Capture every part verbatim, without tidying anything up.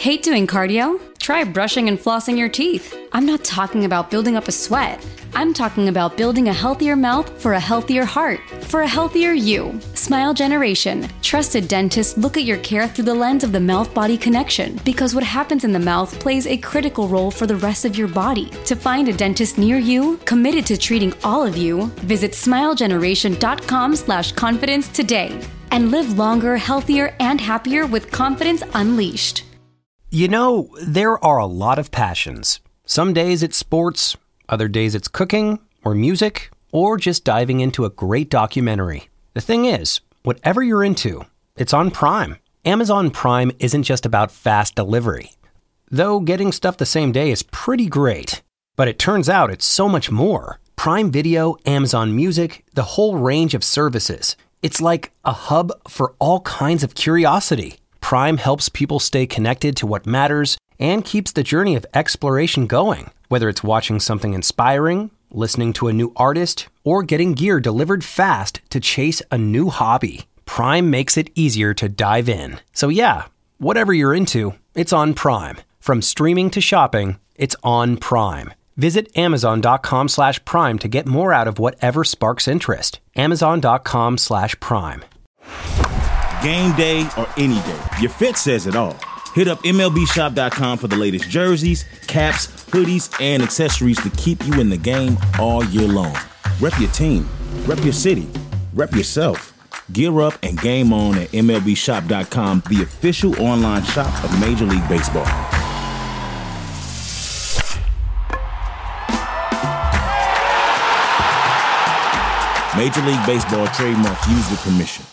Hate doing cardio? Try brushing and flossing your teeth. I'm not talking about building up a sweat. I'm talking about building a healthier mouth for a healthier heart, for a healthier you. Smile Generation. Trusted dentists look at your care through the lens of the mouth-body connection, because what happens in the mouth plays a critical role for the rest of your body. To find a dentist near you, committed to treating all of you, visit smilegeneration.com slash confidence today and live longer, healthier, and happier with confidence unleashed. You know, there are a lot of passions. Some days it's sports, other days it's cooking, or music, or just diving into a great documentary. The thing is, whatever you're into, it's on Prime. Amazon Prime isn't just about fast delivery. Though getting stuff the same day is pretty great. But it turns out it's so much more. Prime Video, Amazon Music, the whole range of services. It's like a hub for all kinds of curiosity. Prime helps people stay connected to what matters and keeps the journey of exploration going. Whether it's watching something inspiring, listening to a new artist, or getting gear delivered fast to chase a new hobby, Prime makes it easier to dive in. So yeah, whatever you're into, it's on Prime. From streaming to shopping, it's on Prime. Visit amazon.com slash prime to get more out of whatever sparks interest. Amazon.com slash prime. Game day or any day, your fit says it all. Hit up M L B shop dot com for the latest jerseys, caps, hoodies, and accessories to keep you in the game all year long. Rep your team, rep your city, rep yourself. Gear up and game on at M L B shop dot com, the official online shop of Major League Baseball. Major League Baseball trademark used with permission.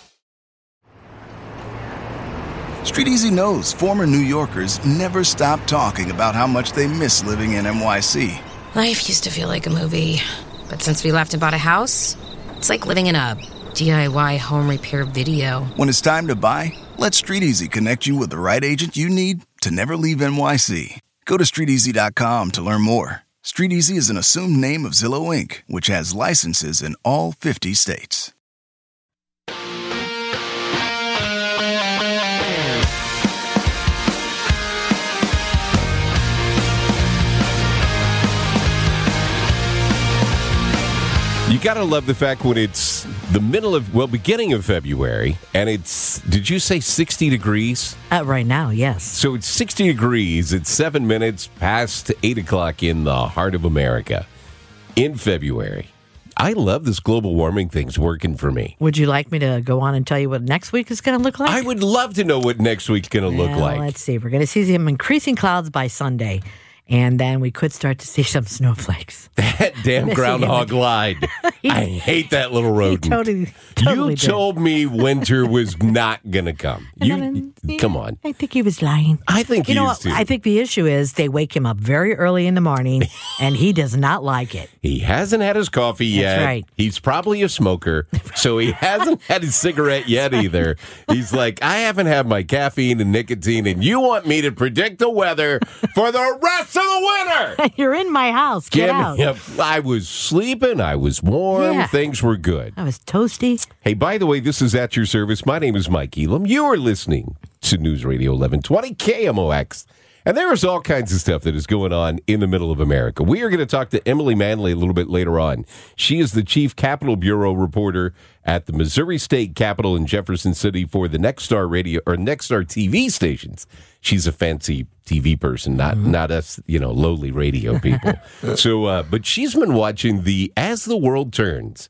StreetEasy knows former New Yorkers never stop talking about how much they miss living in N Y C. Life used to feel like a movie, but since we left and bought a house, it's like living in a D I Y home repair video. When it's time to buy, let StreetEasy connect you with the right agent you need to never leave N Y C. Go to street easy dot com to learn more. StreetEasy is an assumed name of Zillow Incorporated, which has licenses in all fifty states. You gotta love the fact when it's the middle of, well, beginning of February, and it's, did you say sixty degrees? Uh, right now, yes. So it's sixty degrees. It's seven minutes past eight o'clock in the heart of America in February. I love this global warming thing's working for me. Would you like me to go on and tell you what next week is going to look like? I would love to know what next week's going to look well, like. Let's see. We're going to see some increasing clouds by Sunday. And then we could start to see some snowflakes. That damn groundhog lied. I hate that little rodent. He totally, totally you did. told me winter was not going to come. You, then, yeah, come on. I think he was lying. I think you he know is what? too. I think the issue is they wake him up very early in the morning, and he does not like it. He hasn't had his coffee yet. That's right. He's probably a smoker, so he hasn't had his cigarette yet either. He's like, I haven't had my caffeine and nicotine, and you want me to predict the weather for the rest of the winter. You're in my house. Get Give out. me a, I was sleeping. I was warm. Yeah. Things were good. I was toasty. Hey, by the way, this is At Your Service. My name is Mike Elam. You are listening to News Radio eleven twenty K M O X. And there is all kinds of stuff that is going on in the middle of America. We are going to talk to Emily Manley a little bit later on. She is the Chief Capitol Bureau reporter at the Missouri State Capitol in Jefferson City for the Nexstar Radio or Nexstar T V stations. She's a fancy T V person, not mm-hmm. not us, you know, lowly radio people. so, uh, but she's been watching the As the World Turns.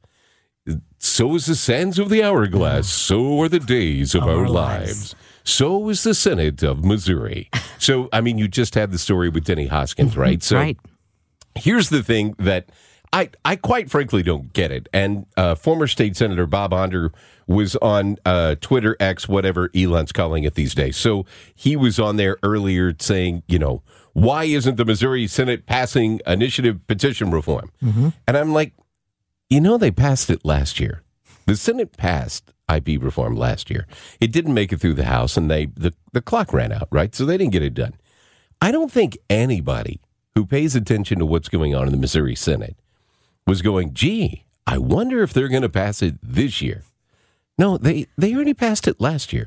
So is the sands of the hourglass. So are the days of, of our, our lives. lives. So is the Senate of Missouri. So, I mean, you just had the story with Denny Hoskins, right? So, right. Here's the thing that I, I quite frankly don't get it. And uh, former state senator Bob Onder was on uh, Twitter, X, whatever Elon's calling it these days. So he was on there earlier saying, you know, why isn't the Missouri Senate passing initiative petition reform? Mm-hmm. And I'm like, you know, they passed it last year. The Senate passed I P reform last year. It didn't make it through the House, and they the, the clock ran out, right? So they didn't get it done. I don't think anybody who pays attention to what's going on in the Missouri Senate was going, gee, I wonder if they're going to pass it this year. No, they, they already passed it last year.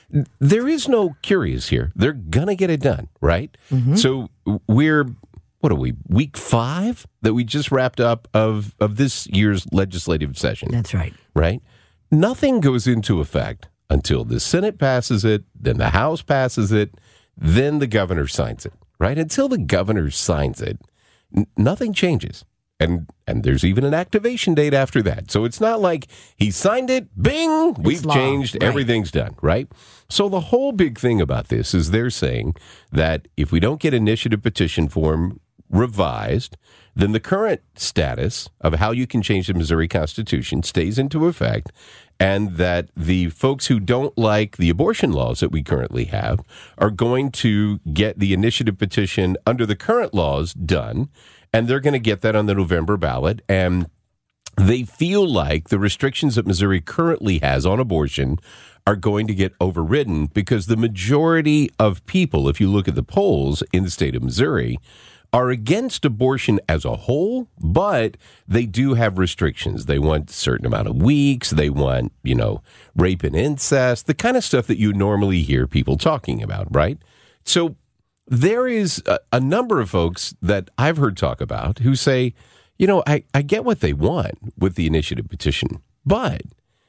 there is no curious here. They're going to get it done, right? Mm-hmm. So we're, what are we, week five that we just wrapped up of, of this year's legislative session. That's right. Right? Nothing goes into effect until the Senate passes it, then the House passes it, then the governor signs it, right? Until the governor signs it, n- nothing changes. And and there's even an activation date after that. So it's not like he signed it, bing, we've law, changed, right. everything's done, right? So the whole big thing about this is they're saying that if we don't get initiative petition form revised, then the current status of how you can change the Missouri Constitution stays into effect, and that the folks who don't like the abortion laws that we currently have are going to get the initiative petition under the current laws done, and they're going to get that on the November ballot. And they feel like the restrictions that Missouri currently has on abortion are going to get overridden because the majority of people, if you look at the polls in the state of Missouri, are against abortion as a whole, but they do have restrictions. They want a certain amount of weeks. They want, you know, rape and incest, the kind of stuff that you normally hear people talking about, right? So there is a, a number of folks that I've heard talk about who say, you know, I, I get what they want with the initiative petition, but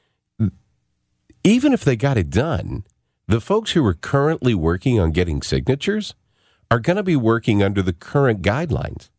even if they got it done, the folks who are currently working on getting signatures are going to be working under the current guidelines.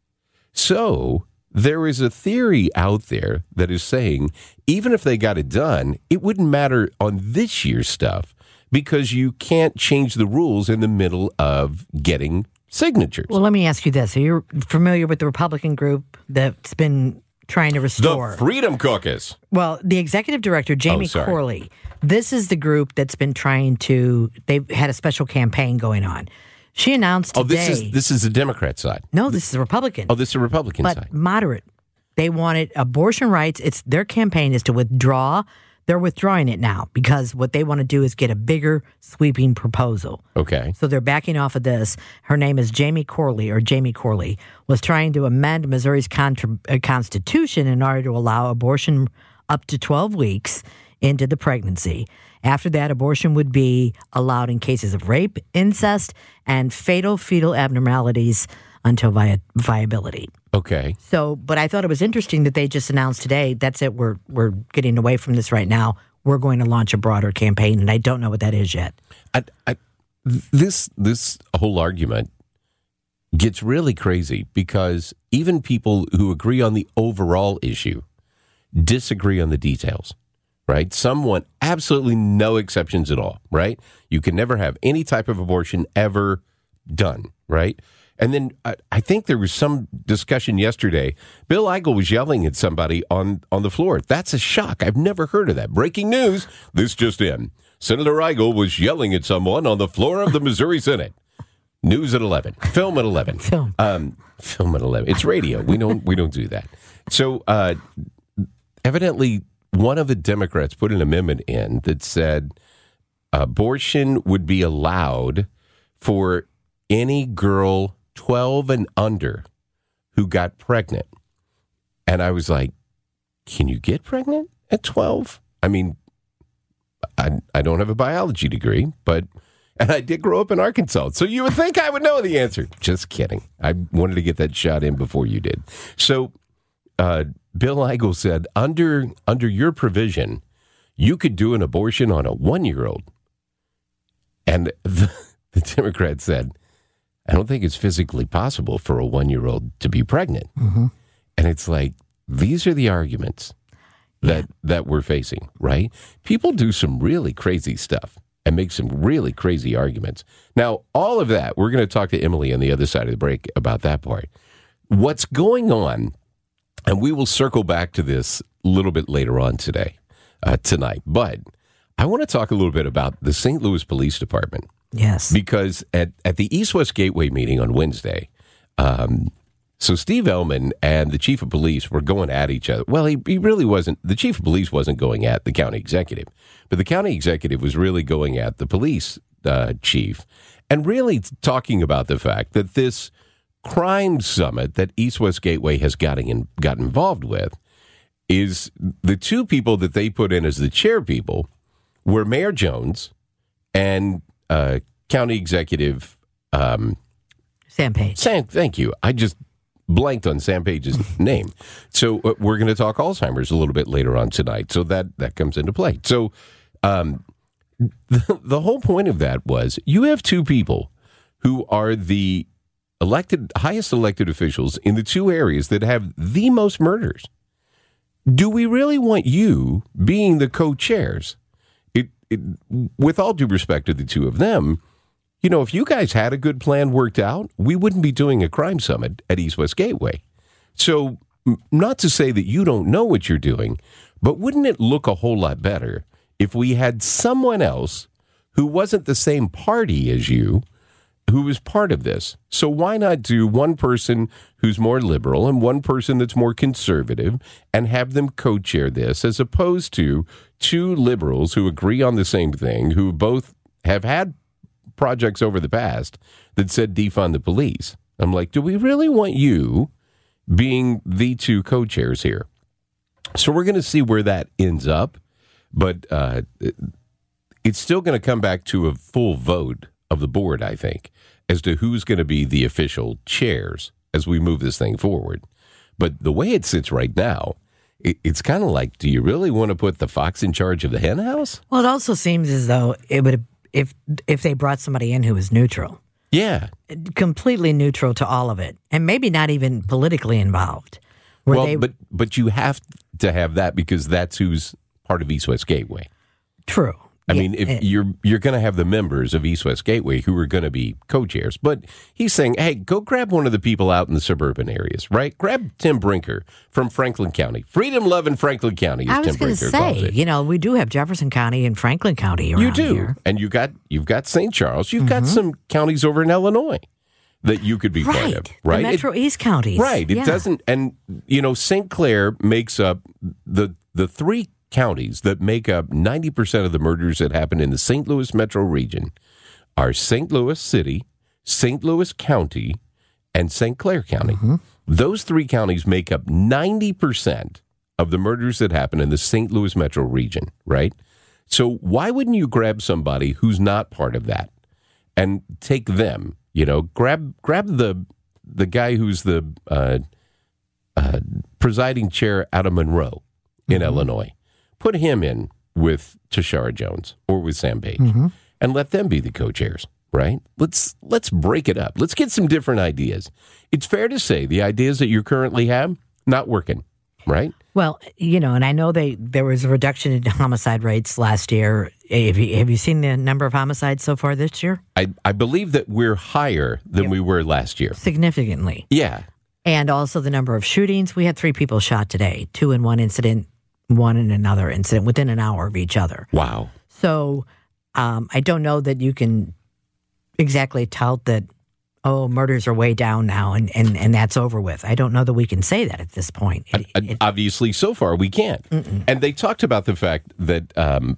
So there is a theory out there that is saying, even if they got it done, it wouldn't matter on this year's stuff because you can't change the rules in the middle of getting signatures. Well, let me ask you this. Are you familiar with the Republican group that's been trying to restore? The Freedom Caucus. Well, the executive director, Jamie Oh, sorry. Corley, this is the group that's been trying to, they've had a special campaign going on. She announced today. Oh, this is this is the Democrat side. No, this is the Republican. Oh, this is the Republican but side. moderate. They wanted abortion rights. It's their campaign is to withdraw. They're withdrawing it now because what they want to do is get a bigger, sweeping proposal. Okay. So they're backing off of this. Her name is Jamie Corley, or Jamie Corley, was trying to amend Missouri's contra- uh, constitution in order to allow abortion up to twelve weeks into the pregnancy. After that, abortion would be allowed in cases of rape, incest, and fatal fetal abnormalities until vi- viability. Okay. So, but I thought it was interesting that they just announced today, that's it, we're we're getting away from this right now. We're going to launch a broader campaign, and I don't know what that is yet. I, I, this this whole argument gets really crazy because even people who agree on the overall issue disagree on the details. Right? Some want absolutely no exceptions at all, right? You can never have any type of abortion ever done, right? And then I, I think there was some discussion yesterday. Bill Eigel was yelling at somebody on, on the floor. That's a shock. I've never heard of that. Breaking news. This just in. Senator Eigel was yelling at someone on the floor of the Missouri Senate. News at eleven. Film at eleven. Film. Um, film at eleven. It's radio. We don't we don't do that. So uh, evidently, one of the Democrats put an amendment in that said abortion would be allowed for any girl twelve and under who got pregnant. And I was like, can you get pregnant at twelve? I mean, I, I don't have a biology degree, but, and I did grow up in Arkansas. So you would think I would know the answer. Just kidding. I wanted to get that shot in before you did. So, uh, Bill Eigel said, under under your provision, you could do an abortion on a one-year-old. And the, the Democrat said, I don't think it's physically possible for a one-year-old to be pregnant. Mm-hmm. And it's like, these are the arguments that, yeah. that we're facing, right? People do some really crazy stuff and make some really crazy arguments. Now, all of that, we're going to talk to Emily on the other side of the break about that part. What's going on, and we will circle back to this a little bit later on today, uh, tonight. But I want to talk a little bit about the Saint Louis Police Department. Yes. Because at, at the East-West Gateway meeting on Wednesday, um, so Steve Ellman and the chief of police were going at each other. Well, he, he really wasn't. The chief of police wasn't going at the county executive, but the county executive was really going at the police uh, chief and really talking about the fact that this crime summit that East-West Gateway has gotten in, got involved with is the two people that they put in as the chair people were Mayor Jones and uh, County Executive um, Sam Page. Sam, thank you. I just blanked on Sam Page's name. So uh, we're going to talk Alzheimer's a little bit later on tonight. So that, that comes into play. So um, the, the whole point of that was you have two people who are the elected, highest elected officials in the two areas that have the most murders. Do we really want you being the co-chairs? It, it, with all due respect to the two of them, you know, if you guys had a good plan worked out, we wouldn't be doing a crime summit at East West Gateway. So, not to say that you don't know what you're doing, but wouldn't it look a whole lot better if we had someone else who wasn't the same party as you, who was part of this? So why not do one person who's more liberal and one person that's more conservative and have them co-chair this, as opposed to two liberals who agree on the same thing, who both have had projects over the past that said defund the police? I'm like, do we really want you being the two co-chairs here? So we're going to see where that ends up, but uh, it's still going to come back to a full vote of the board, I think, as to who's going to be the official chairs as we move this thing forward. But the way it sits right now, it, it's kind of like, do you really want to put the fox in charge of the hen house? Well, it also seems as though it would, if if they brought somebody in who was neutral. Yeah. Completely neutral to all of it, and maybe not even politically involved. Well, they, but but you have to have that because that's who's part of East West Gateway. True. I yeah, mean, if it, you're you're going to have the members of East West Gateway who are going to be co-chairs, but he's saying, hey, go grab one of the people out in the suburban areas, right? Grab Tim Brinker from Franklin County. Freedom loving Franklin County, as I was Tim going to Brinker calls say, it. you know, we do have Jefferson County and Franklin County around You do, here. and you got you've got Saint Charles. You've got some counties over in Illinois that you could be Right. part of, right? The Metro It- East counties. Right. It Yeah. doesn't, and you know, Saint Clair makes up the the three counties that make up ninety percent of the murders that happen in the Saint Louis metro region are Saint Louis City, Saint Louis County, and Saint Clair County. Mm-hmm. Those three counties make up ninety percent of the murders that happen in the Saint Louis metro region, right? So why wouldn't you grab somebody who's not part of that and take them? You know, grab grab the the guy who's the uh, uh, presiding chair out of Monroe in mm-hmm. Illinois. Put him in with Tashara Jones or with Sam Page, mm-hmm. and let them be the co-chairs, right? Let's let's break it up. Let's get some different ideas. It's fair to say the ideas that you currently have, not working, right? Well, you know, and I know they there was a reduction in homicide rates last year. Have you, have you seen the number of homicides so far this year? I, I believe that we're higher than Yep. we were last year. Significantly. Yeah. And also the number of shootings. We had three people shot today, two in one incident, one in another incident within an hour of each other. Wow. So um, I don't know that you can exactly tout that, oh, murders are way down now and, and, and that's over with. I don't know that we can say that at this point. It, Uh, it, Obviously, so far we can't. Mm-mm. And they talked about the fact that um,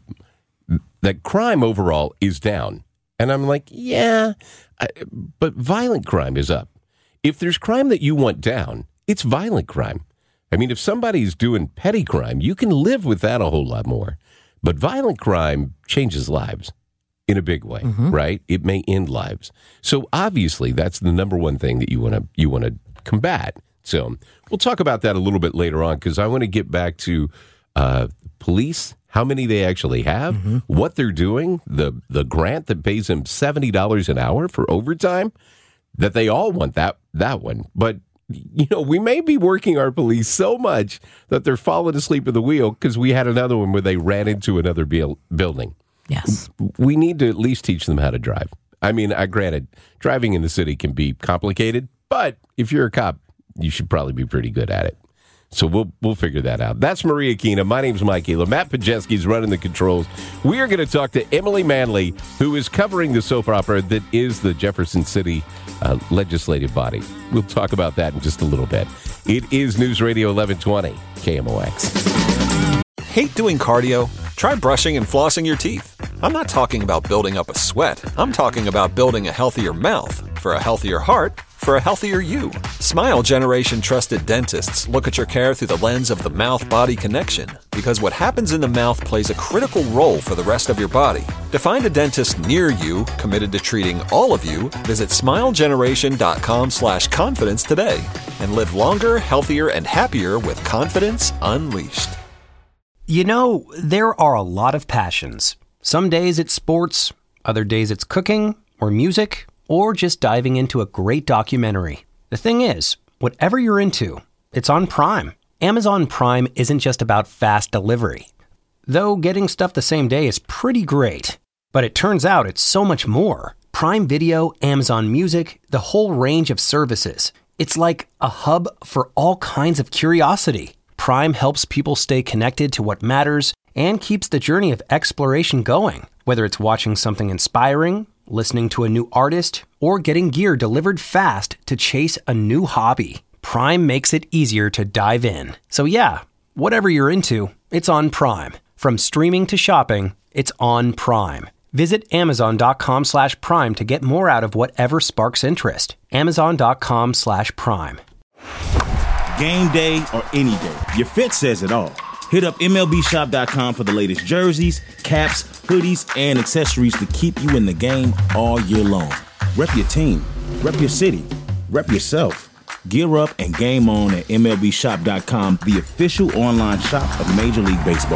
that crime overall is down. And I'm like, yeah, I, but violent crime is up. If there's crime that you want down, it's violent crime. I mean, if somebody's doing petty crime, you can live with that a whole lot more. But violent crime changes lives in a big way, Mm-hmm. right? It may end lives. So obviously, that's the number one thing that you want to you want to combat. So we'll talk about that a little bit later on because I want to get back to uh, police, how many they actually have, Mm-hmm. what they're doing, the the grant that pays them seventy dollars an hour for overtime, that they all want that that one. But, you know, we may be working our police so much that they're falling asleep at the wheel because we had another one where they ran into another buil- building. yes. We need to at least teach them how to drive. I mean, I granted, driving in the city can be complicated, but if you're a cop, you should probably be pretty good at it. So we'll we'll figure that out. That's Maria Keenum. My name's Mike Elam. Matt Pajeski's running the controls. We are going to talk to Emily Manley, who is covering the soap opera that is the Jefferson City uh, legislative body. We'll talk about that in just a little bit. It is News Radio eleven twenty, K M O X. Hate doing cardio? Try brushing and flossing your teeth. I'm not talking about building up a sweat. I'm talking about building a healthier mouth. For a healthier heart, for a healthier you. Smile Generation trusted dentists look at your care through the lens of the mouth-body connection, because what happens in the mouth plays a critical role for the rest of your body. To find a dentist near you committed to treating all of you, visit smilegeneration.com slash confidence today and live longer, healthier, and happier with confidence unleashed. You know, there are a lot of passions. Some days it's sports, other days it's cooking or music, or just diving into a great documentary. The thing is, whatever you're into, it's on Prime. Amazon Prime isn't just about fast delivery. Though getting stuff the same day is pretty great. But it turns out it's so much more. Prime Video, Amazon Music, the whole range of services. It's like a hub for all kinds of curiosity. Prime helps people stay connected to what matters and keeps the journey of exploration going. Whether it's watching something inspiring, listening to a new artist, or getting gear delivered fast to chase a new hobby, Prime makes it easier to dive in. So yeah, whatever you're into, it's on Prime. From streaming to shopping, it's on Prime. Visit amazon.com slash prime to get more out of whatever sparks interest. Amazon.com slash prime. Game day or any day, your fit says it all. Hit up M L B shop dot com for the latest jerseys, caps, hoodies, and accessories to keep you in the game all year long. Rep your team, rep your city, rep yourself. Gear up and game on at M L B shop dot com, the official online shop of Major League Baseball.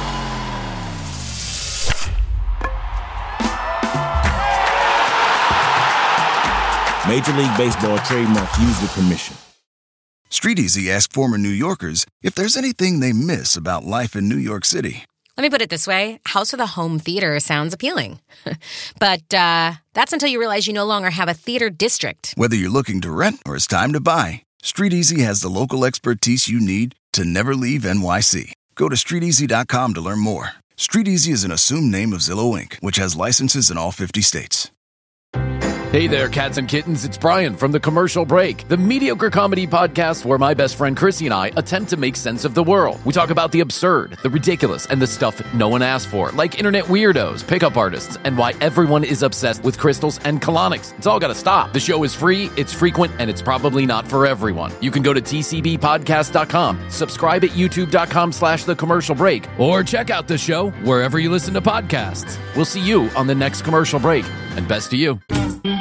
Major League Baseball trademark used with permission. StreetEasy asked former New Yorkers if there's anything they miss about life in New York City. Let me put it this way. House of the Home Theater sounds appealing. But uh, that's until you realize you no longer have a theater district. Whether you're looking to rent or it's time to buy, StreetEasy has the local expertise you need to never leave N Y C. Go to street easy dot com to learn more. StreetEasy is an assumed name of Zillow Incorporated, which has licenses in all fifty states. Hey there, cats and kittens. It's Brian from The Commercial Break, the mediocre comedy podcast where my best friend Chrissy and I attempt to make sense of the world. We talk about the absurd, the ridiculous, and the stuff no one asked for, like internet weirdos, pickup artists, and why everyone is obsessed with crystals and colonics. It's all got to stop. The show is free, it's frequent, and it's probably not for everyone. You can go to T C B podcast dot com, subscribe at youtube.com slash The Commercial Break, or check out the show wherever you listen to podcasts. We'll see you on the next Commercial Break, and best to you.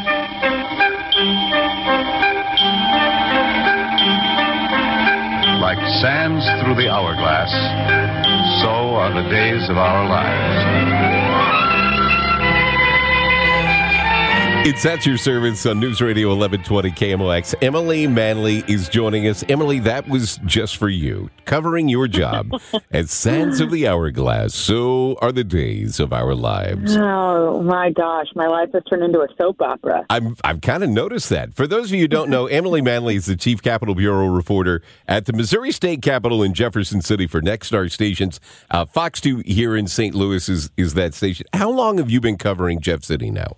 Like sands through the hourglass, so are the days of our lives. It's at your service on News Radio eleven twenty K M O X. Emily Manley is joining us. Emily, that was just for you, covering your job as sands of the hourglass. So are the days of our lives. Oh, my gosh. My life has turned into a soap opera. I'm, I've kind of noticed that. For those of you who don't know, Emily Manley is the Chief Capitol Bureau reporter at the Missouri State Capitol in Jefferson City for Nexstar Stations. Uh, Fox two here in Saint Louis is, is that station. How long have you been covering Jeff City now?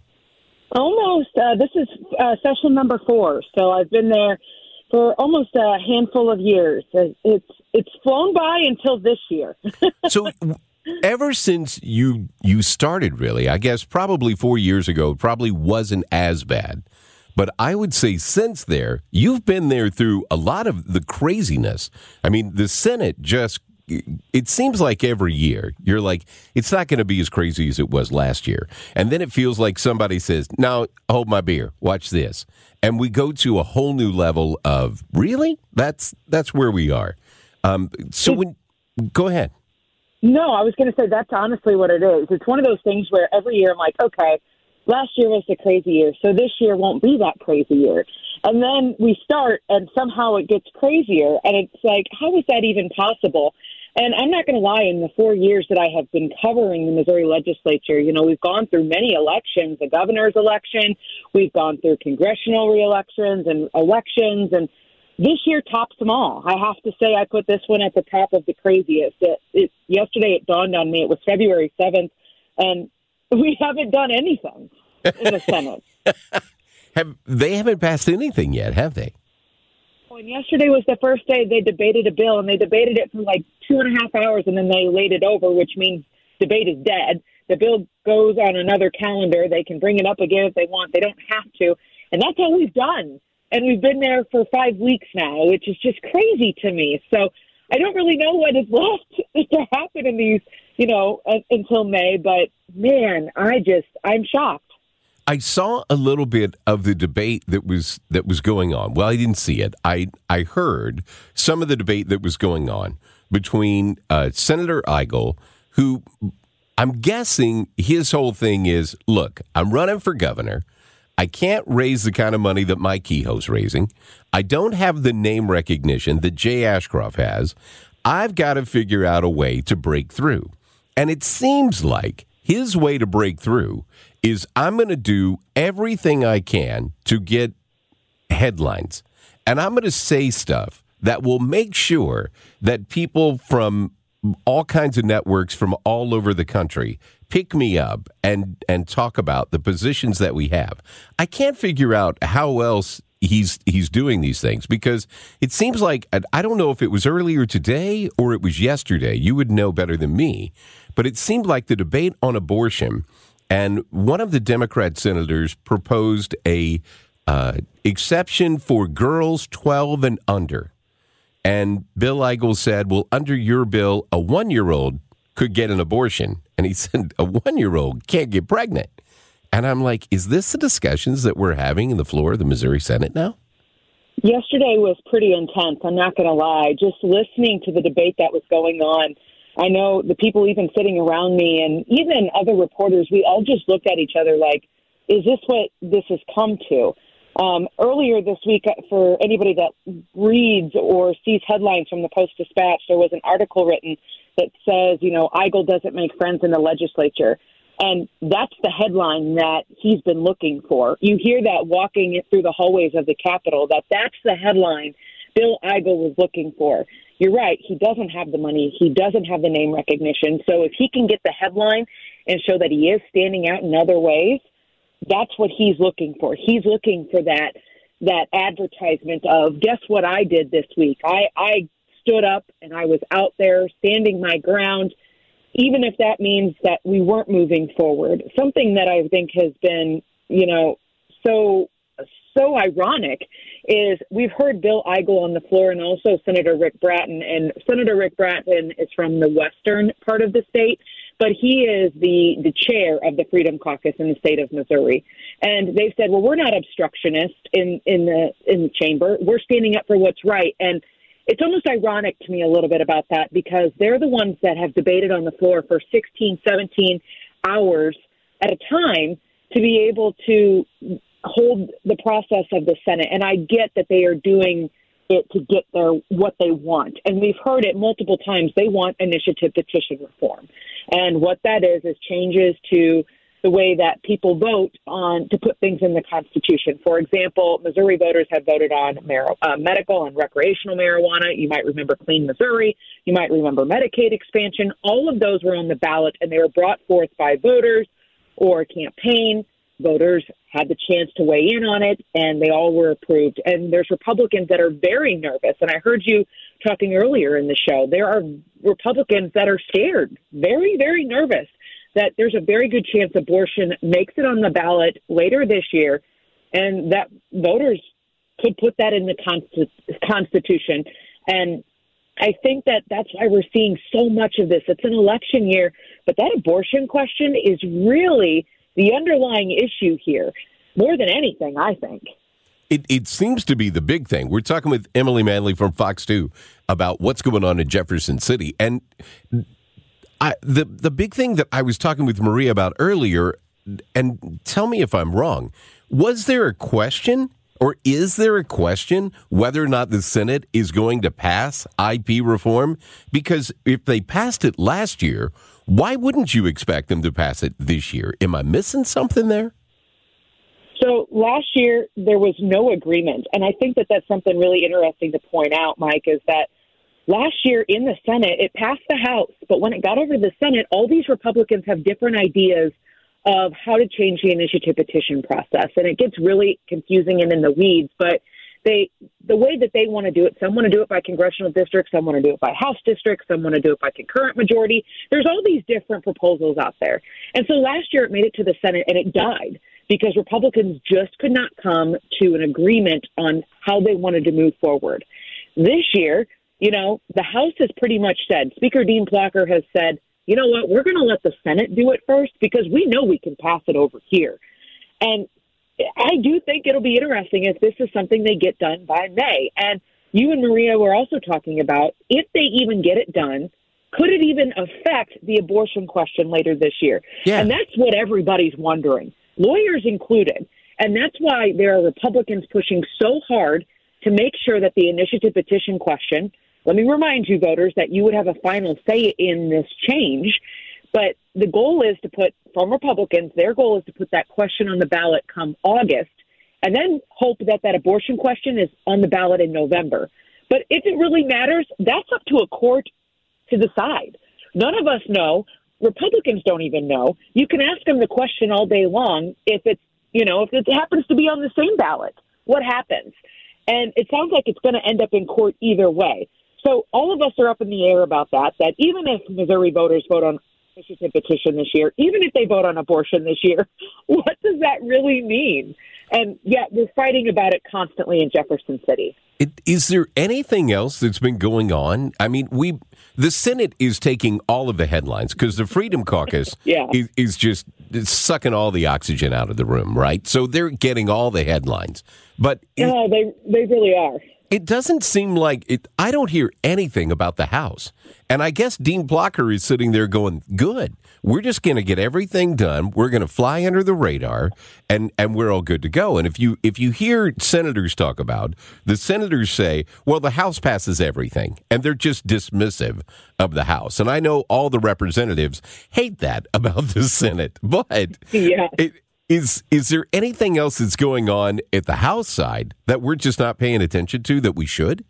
Almost. Uh, this is uh, session number four, so I've been there for almost a handful of years. It's it's flown by until this year. So ever since you you started, really, I guess probably four years ago, it probably wasn't as bad. But I would say since there, you've been there through a lot of the craziness. I mean, the Senate just, it seems like every year you're like, it's not going to be as crazy as it was last year. And then it feels like somebody says, now hold my beer, watch this. And we go to a whole new level of, really? That's that's where we are. Um, so when, go ahead. No, I was going to say that's honestly what it is. It's one of those things where every year I'm like, okay, last year was a crazy year, so this year won't be that crazy year. And then we start and somehow it gets crazier. And it's like, how is that even possible? And I'm not going to lie, in the four years that I have been covering the Missouri legislature, you know, we've gone through many elections, the governor's election, we've gone through congressional re-elections and elections, and this year tops them all. I have to say I put this one at the top of the craziest. It, it, yesterday it dawned on me, it was February seventh, and we haven't done anything in the Senate. have, they haven't passed anything yet, have they? And yesterday was the first day they debated a bill, and they debated it for like two and a half hours, and then they laid it over, which means debate is dead. The bill goes on another calendar. They can bring it up again if they want. They don't have to. And that's all we've done. and we've been there for five weeks now, which is just crazy to me. So I don't really know what is left to happen in these, you know, uh, until May. But, man, I just, I'm shocked. I saw a little bit of the debate that was that was going on. Well, I didn't see it. I, I heard some of the debate that was going on between uh, Senator Eigel, who I'm guessing his whole thing is, look, I'm running for governor. I can't raise the kind of money that Mike Kehoe's raising. I don't have the name recognition that Jay Ashcroft has. I've got to figure out a way to break through. And it seems like his way to break through is I'm going to do everything I can to get headlines. And I'm going to say stuff that will make sure that people from all kinds of networks from all over the country pick me up and, and talk about the positions that we have. I can't figure out how else he's he's doing these things, because it seems like, I don't know if it was earlier today or it was yesterday. You would know better than me. But it seemed like the debate on abortion, and one of the Democrat senators proposed a uh, exception for girls twelve and under. And Bill Eigel said, well, under your bill, a one-year-old could get an abortion. And he said, a one-year-old can't get pregnant. And I'm like, is this the discussions that we're having in the floor of the Missouri Senate now? Yesterday was pretty intense, I'm not going to lie. Just listening to the debate that was going on, I know the people even sitting around me and even other reporters, we all just looked at each other like, is this what this has come to? Um, earlier this week, for anybody that reads or sees headlines from the Post-Dispatch, there was an article written that says, you know, Eigel doesn't make friends in the legislature. And that's the headline that he's been looking for. You hear that walking through the hallways of the Capitol, that that's the headline Bill Eigel was looking for. You're right. He doesn't have the money. He doesn't have the name recognition. So if he can get the headline and show that he is standing out in other ways, that's what he's looking for. He's looking for that that advertisement of, guess what I did this week? I, I stood up and I was out there standing my ground, even if that means that we weren't moving forward. Something that I think has been, you know, so so ironic is we've heard Bill Eigel on the floor and also Senator Rick Bratton. And Senator Rick Bratton is from the western part of the state, but he is the, the chair of the Freedom Caucus in the state of Missouri. And they've said, well, we're not obstructionists in, in the in the chamber. We're standing up for what's right. And it's almost ironic to me a little bit about that, because they're the ones that have debated on the floor for sixteen, seventeen hours at a time to be able to hold the process of the Senate. And I get that they are doing it to get their what they want. And we've heard it multiple times. They want initiative petition reform. And what that is is changes to the way that people vote on to put things in the Constitution. For example, Missouri voters have voted on mar- uh, medical and recreational marijuana. You might remember Clean Missouri. You might remember Medicaid expansion. All of those were on the ballot, and they were brought forth by voters or campaign. Voters had the chance to weigh in on it, and they all were approved. And there's Republicans that are very nervous. And I heard you talking earlier in the show. There are Republicans that are scared, very, very nervous, that there's a very good chance abortion makes it on the ballot later this year, and that voters could put that in the Constitution. And I think that that's why we're seeing so much of this. It's an election year, but that abortion question is really the underlying issue here, more than anything, I think. It, it seems to be the big thing. We're talking with Emily Manley from Fox two about what's going on in Jefferson City. And I, the, the big thing that I was talking with Maria about earlier, and tell me if I'm wrong, was there a question, or is there a question, whether or not the Senate is going to pass I P reform? Because if they passed it last year, why wouldn't you expect them to pass it this year? Am I missing something there? So last year, there was no agreement. And I think that that's something really interesting to point out, Mike, is that last year in the Senate, it passed the House. But when it got over to the Senate, all these Republicans have different ideas of how to change the initiative petition process. And it gets really confusing and in the weeds. But they, the way that they want to do it, some want to do it by congressional districts, some want to do it by House districts, some want to do it by concurrent majority. There's all these different proposals out there. And so last year it made it to the Senate and it died because Republicans just could not come to an agreement on how they wanted to move forward. This year, you know, the House has pretty much said, Speaker Dean Plocher has said, you know what, we're going to let the Senate do it first because we know we can pass it over here. And I do think it'll be interesting if this is something they get done by May. And you and Maria were also talking about, if they even get it done, could it even affect the abortion question later this year? Yeah. And that's what everybody's wondering, lawyers included. And that's why there are Republicans pushing so hard to make sure that the initiative petition question, let me remind you, voters, that you would have a final say in this change. But the goal is to put, from Republicans, their goal is to put that question on the ballot come August, and then hope that that abortion question is on the ballot in November. But if it really matters, that's up to a court to decide. None of us know. Republicans don't even know. You can ask them the question all day long. If it's, you know, if it happens to be on the same ballot, what happens? And it sounds like it's going to end up in court either way. So all of us are up in the air about that, that even if Missouri voters vote on initiative petition this year, even if they vote on abortion this year, what does that really mean? And yet we're fighting about it constantly in Jefferson City. It, is there anything else that's been going on? I mean, we the Senate is taking all of the headlines because the Freedom Caucus yeah. is, is just sucking all the oxygen out of the room, right? So they're getting all the headlines. But no, it, they they really are. It doesn't seem like it. I don't hear anything about the House. And I guess Dean Plocher is sitting there going, good, we're just going to get everything done. We're going to fly under the radar and, and we're all good to go. And if you if you hear senators talk about, the senators say, well, the House passes everything. And they're just dismissive of the House. And I know all the representatives hate that about the Senate. But yeah. it, Is is there anything else that's going on at the House side that we're just not paying attention to that we should?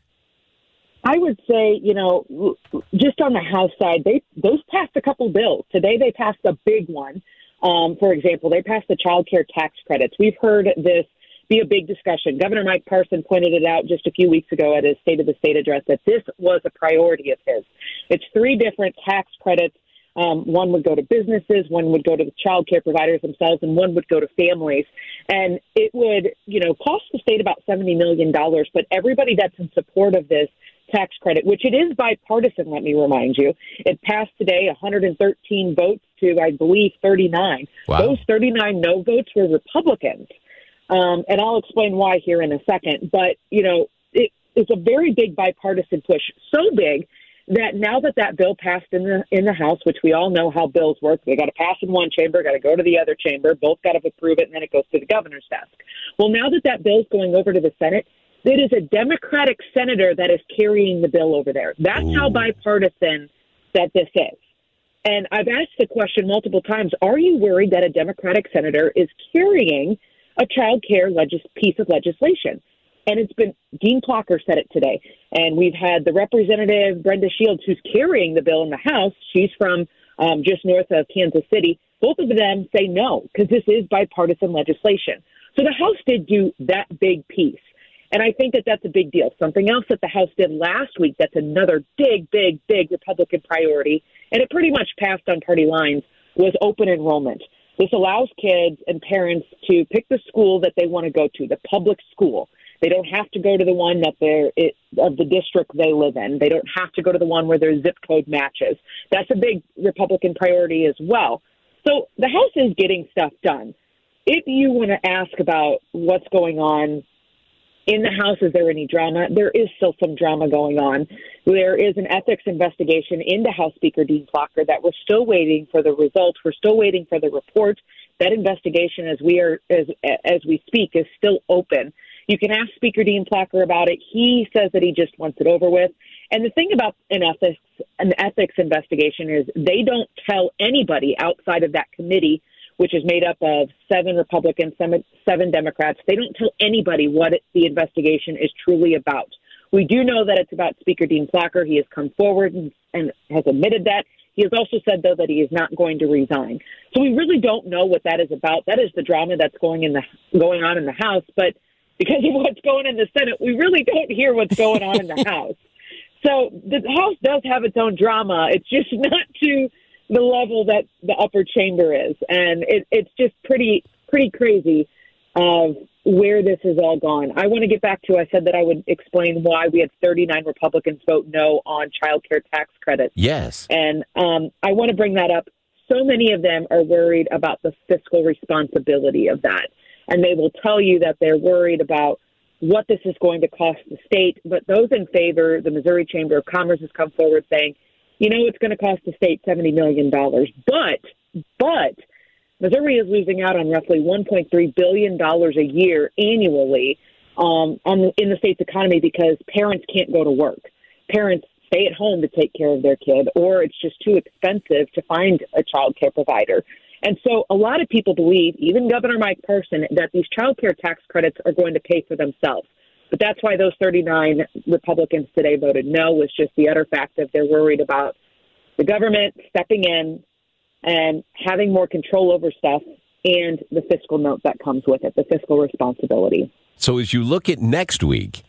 I would say, you know, just on the House side, they those passed a couple bills. Today they passed a big one. Um, for example, they passed the child care tax credits. We've heard this be a big discussion. Governor Mike Parson pointed it out just a few weeks ago at his State of the State address that this was a priority of his. It's three different tax credits. Um, one would go to businesses, one would go to the child care providers themselves, and one would go to families. And it would, you know, cost the state about seventy million dollars. But everybody that's in support of this tax credit, which it is bipartisan, let me remind you, it passed today one hundred thirteen votes to, I believe, thirty-nine. Wow. Those thirty-nine no votes were Republicans. Um, and I'll explain why here in a second. But, you know, it, it's a very big bipartisan push, so big that now that that bill passed in the in the House, which we all know how bills work, they got to pass in one chamber, got to go to the other chamber, both got to approve it, and then it goes to the governor's desk. Well, now that that bill's going over to the Senate, it is a Democratic senator that is carrying the bill over there. That's Ooh. How bipartisan that this is. And I've asked the question multiple times, are you worried that a Democratic senator is carrying a child care legis- piece of legislation? And it's been, Dean Plocher said it today. And we've had the representative, Brenda Shields, who's carrying the bill in the House. She's from um, just north of Kansas City. Both of them say no, because this is bipartisan legislation. So the House did do that big piece. And I think that that's a big deal. Something else that the House did last week that's another big, big, big Republican priority, and it pretty much passed on party lines, was open enrollment. This allows kids and parents to pick the school that they want to go to, the public school. They don't have to go to the one that they're it, of the district they live in. They don't have to go to the one where their zip code matches. That's a big Republican priority as well. So the House is getting stuff done. If you want to ask about what's going on in the House, is there any drama? There is still some drama going on. There is an ethics investigation into House Speaker Dean Plocher that we're still waiting for the results. We're still waiting for the report. That investigation, as we are as as we speak, is still open. You can ask Speaker Dean Plocher about it. He says that he just wants it over with. And the thing about an ethics an ethics investigation is they don't tell anybody outside of that committee, which is made up of seven Republicans, seven, seven Democrats. They don't tell anybody what it, the investigation is truly about. We do know that it's about Speaker Dean Plocher. He has come forward and, and has admitted that. He has also said, though, that he is not going to resign. So we really don't know what that is about. That is the drama that's going in the going on in the House. But because of what's going in the Senate, we really don't hear what's going on in the House. So the House does have its own drama. It's just not to the level that the upper chamber is. And it, it's just pretty pretty crazy of where this has all gone. I want to get back to, I said that I would explain why we had thirty-nine Republicans vote no on child care tax credits. Yes. And um, I want to bring that up. So many of them are worried about the fiscal responsibility of that. And they will tell you that they're worried about what this is going to cost the state. But those in favor, the Missouri Chamber of Commerce has come forward saying, you know, it's going to cost the state seventy million dollars. But, but Missouri is losing out on roughly one point three billion dollars a year annually um, on in the state's economy because parents can't go to work. Parents stay at home to take care of their kid, or it's just too expensive to find a child care provider. And so a lot of people believe, even Governor Mike Parson, that these child care tax credits are going to pay for themselves. But that's why those thirty-nine Republicans today voted no, was just the utter fact that they're worried about the government stepping in and having more control over stuff and the fiscal note that comes with it, the fiscal responsibility. So as you look at next week,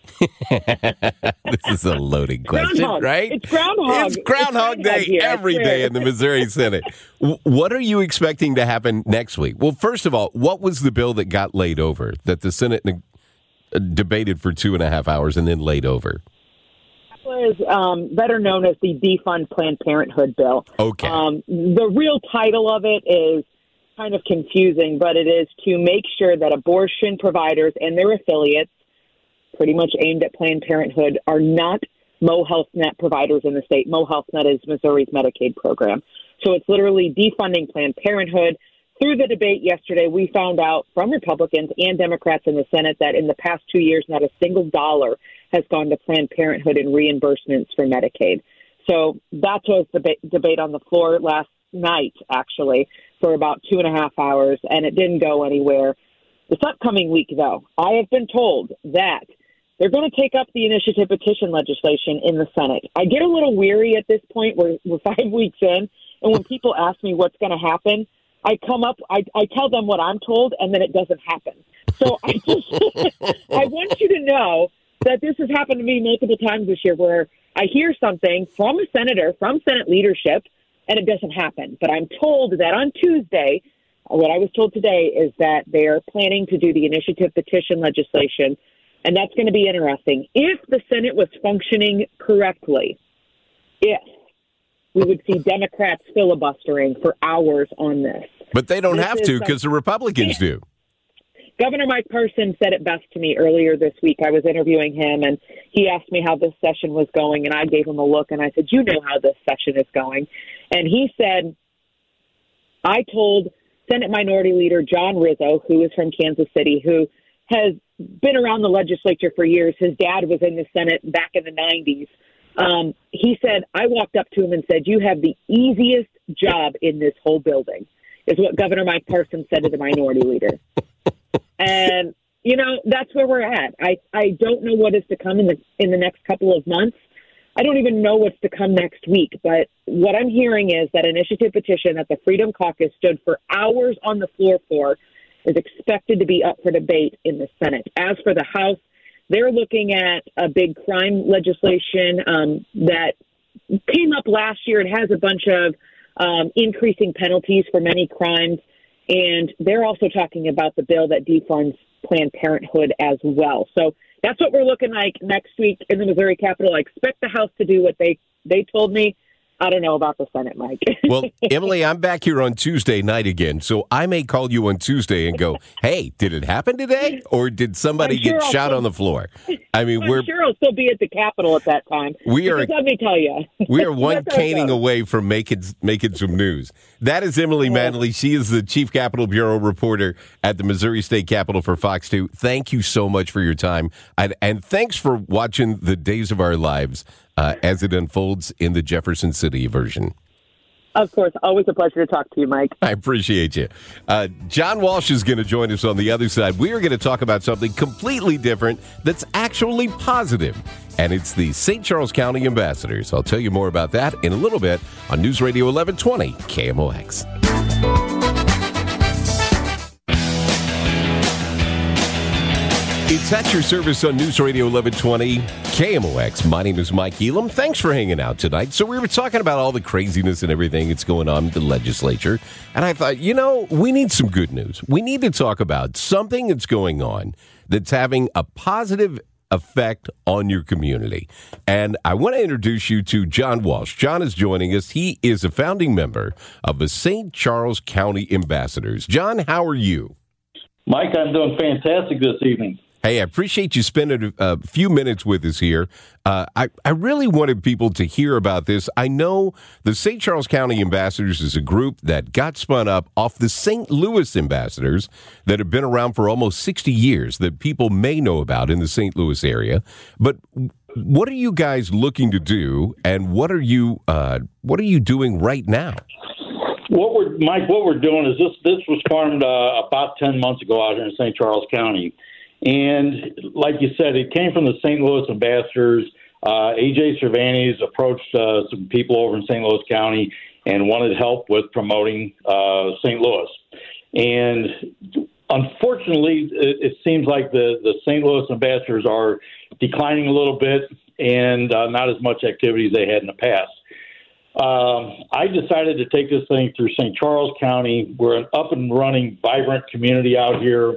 this is a loaded question, Groundhog. right? It's Groundhog. It's Groundhog it's Groundhog Day here, every day in the Missouri Senate. What are you expecting to happen next week? Well, first of all, what was the bill that got laid over, that the Senate ne- debated for two and a half hours and then laid over? That was um, better known as the Defund Planned Parenthood bill. Okay. Um, the real title of it is kind of confusing, but it is to make sure that abortion providers and their affiliates, pretty much aimed at Planned Parenthood, are not Mo Health Net providers in the state. Mo Health Net is Missouri's Medicaid program. So it's literally defunding Planned Parenthood. Through the debate yesterday, we found out from Republicans and Democrats in the Senate that in the past two years, not a single dollar has gone to Planned Parenthood in reimbursements for Medicaid. So that was the deba- debate on the floor last night, actually, for about two and a half hours, and it didn't go anywhere. This upcoming week, though, I have been told that they're going to take up the initiative petition legislation in the Senate. I get a little weary at this point. We're, we're five weeks in, and when people ask me what's going to happen, I come up, I, I tell them what I'm told, and then it doesn't happen. So I just, I want you to know that this has happened to me multiple times this year where I hear something from a senator, from Senate leadership, and it doesn't happen. But I'm told that on Tuesday, what I was told today is that they are planning to do the initiative petition legislation, and that's going to be interesting. If the Senate was functioning correctly, if we would see Democrats filibustering for hours on this. But they don't This have is to some- because the Republicans do. Governor Mike Parson said it best to me earlier this week. I was interviewing him, and he asked me how this session was going, and I gave him a look, and I said, you know how this session is going. And he said, I told Senate Minority Leader John Rizzo, who is from Kansas City, who has been around the legislature for years. His dad was in the Senate back in the nineties. Um, he said, I walked up to him and said, you have the easiest job in this whole building, is what Governor Mike Parson said to the minority leader. And, you know, that's where we're at. I, I don't know what is to come in the in the next couple of months. I don't even know what's to come next week. But what I'm hearing is that initiative petition that the Freedom Caucus stood for hours on the floor for is expected to be up for debate in the Senate. As for the House, they're looking at a big crime legislation um, that came up last year. It has a bunch of um, increasing penalties for many crimes. And they're also talking about the bill that defunds Planned Parenthood as well. So that's what we're looking like next week in the Missouri Capitol. I expect the House to do what they, they told me. I don't know about the Senate, Mike. Well, Emily, I'm back here on Tuesday night again, so I may call you on Tuesday and go, hey, did it happen today? Or did somebody I'm sure get I'll shot still- on the floor? I mean, I'm we're sure I'll still be at the Capitol at that time. We are- Because let me tell you. we are one That's how it caning goes. away from making making some news. That is Emily Manley. She is the Chief Capitol Bureau reporter at the Missouri State Capitol for Fox two. Thank you so much for your time. And, and thanks for watching the Days of Our Lives uh, as it unfolds in the Jefferson City version. Of course. Always a pleasure to talk to you, Mike. I appreciate you. Uh, John Walsh is going to join us on the other side. We are going to talk about something completely different that's actually positive, and it's the Saint Charles County Ambassadors. I'll tell you more about that in a little bit on News Radio eleven twenty K M O X. It's at your service on News Radio eleven twenty K M O X. My name is Mike Elam. Thanks for hanging out tonight. So we were talking about all the craziness and everything that's going on in the legislature. And I thought, you know, we need some good news. We need to talk about something that's going on that's having a positive effect on your community. And I want to introduce you to John Walsh. John is joining us. He is a founding member of the Saint Charles County Ambassadors. John, how are you? Mike, I'm doing fantastic this evening. Hey, I appreciate you spending a few minutes with us here. Uh, I, I really wanted people to hear about this. I know the Saint Charles County Ambassadors is a group that got spun up off the Saint Louis Ambassadors that have been around for almost sixty years that people may know about in the Saint Louis area. But what are you guys looking to do, and what are you uh, what are you doing right now? What we're Mike, what we're doing is this. This was formed uh, about ten months ago out here in Saint Charles County. And like you said, it came from the Saint Louis Ambassadors. Uh, A J Cervantes approached uh, some people over in Saint Louis County and wanted help with promoting uh, Saint Louis. And unfortunately, it, it seems like the, the Saint Louis Ambassadors are declining a little bit and uh, not as much activity as they had in the past. Um, I decided to take this thing through Saint Charles County. We're an up and running, vibrant community out here.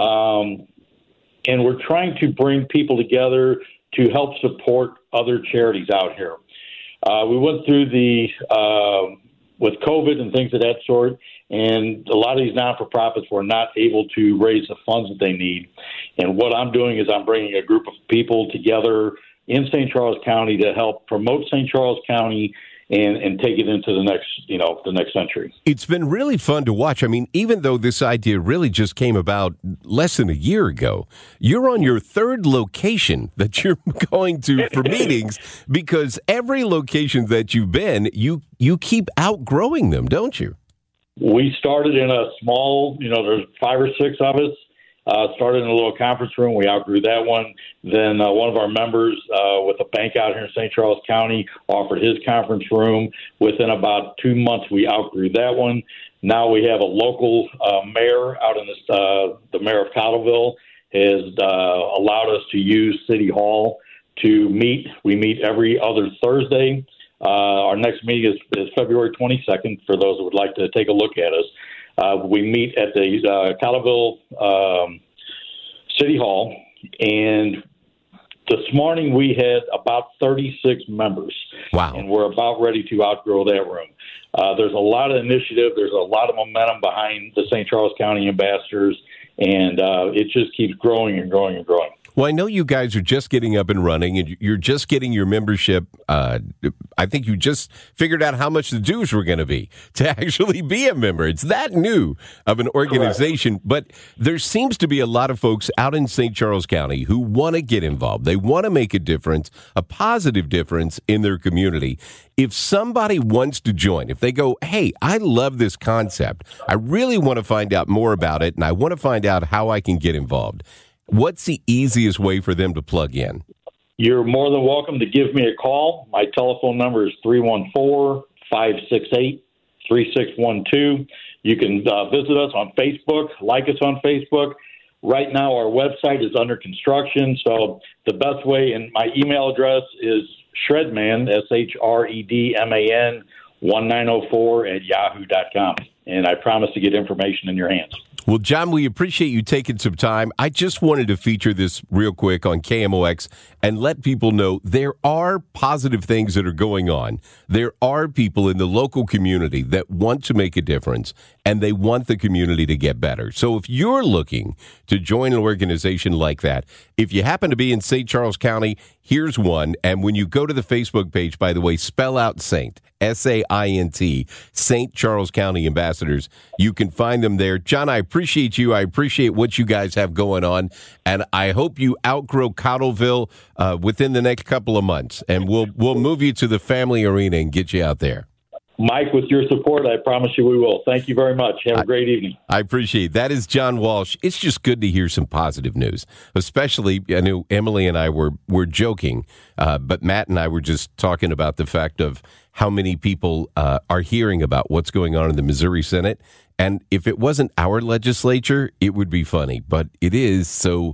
Um, And we're trying to bring people together to help support other charities out here. Uh, we went through the, uh, with COVID and things of that sort, and a lot of these non-for-profits were not able to raise the funds that they need. And what I'm doing is I'm bringing a group of people together in Saint Charles County to help promote Saint Charles County and, and take it into the next, you know, the next century. It's been really fun to watch. I mean, even though this idea really just came about less than a year ago, you're on your third location that you're going to for meetings, because every location that you've been, you you keep outgrowing them, don't you? We started in a small, you know, there's five or six of us. Uh, started in a little conference room. We outgrew that one. Then uh, one of our members uh, with a bank out here in Saint Charles County offered his conference room. Within about two months, we outgrew that one. Now we have a local uh, mayor out in this, uh, the mayor of Cottleville has uh, allowed us to use City Hall to meet. We meet every other Thursday. Uh, our next meeting is, is February twenty-second for those who would like to take a look at us. Uh, we meet at the uh, Cottleville um, City Hall, and this morning we had about thirty-six members. Wow. And we're about ready to outgrow that room. Uh, there's a lot of initiative. There's a lot of momentum behind the Saint Charles County Ambassadors, and uh, it just keeps growing and growing and growing. Well, I know you guys are just getting up and running, and you're just getting your membership. Uh, I think you just figured out how much the dues were going to be to actually be a member. It's that new of an organization. Correct. But there seems to be a lot of folks out in Saint Charles County who want to get involved. They want to make a difference, a positive difference in their community. If somebody wants to join, if they go, hey, I love this concept, I really want to find out more about it, and I want to find out how I can get involved, what's the easiest way for them to plug in? You're more than welcome to give me a call. My telephone number is three one four, five six eight, three six one two. You can uh, visit us on Facebook, like us on Facebook. Right now, our website is under construction, so the best way, and my email address is shredman, S H R E D M A N, one nine zero four at yahoo dot com. And I promise to get information in your hands. Well, John, we appreciate you taking some time. I just wanted to feature this real quick on K M O X and let people know there are positive things that are going on. There are people in the local community that want to make a difference, and they want the community to get better. So if you're looking to join an organization like that, if you happen to be in Saint Charles County, here's one. And when you go to the Facebook page, by the way, spell out Saint, S A I N T, Saint Charles County Ambassadors. You can find them there. John, I appreciate you. I appreciate what you guys have going on. And I hope you outgrow Cottleville uh, within the next couple of months. And we'll we'll move you to the family arena and get you out there. Mike, with your support, I promise you we will. Thank you very much. Have a great evening. I appreciate it. That is John Walsh. It's just good to hear some positive news, especially, I know Emily and I were, were joking, uh, but Matt and I were just talking about the fact of how many people uh, are hearing about what's going on in the Missouri Senate. And if it wasn't our legislature, it would be funny, but it is. So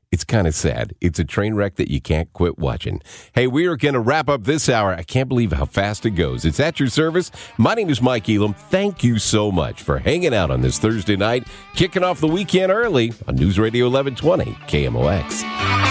It's kind of sad. It's a train wreck that you can't quit watching. Hey, we are going to wrap up this hour. I can't believe how fast it goes. It's at your service. My name is Mike Elam. Thank you so much for hanging out on this Thursday night, kicking off the weekend early on News Radio eleven twenty K M O X.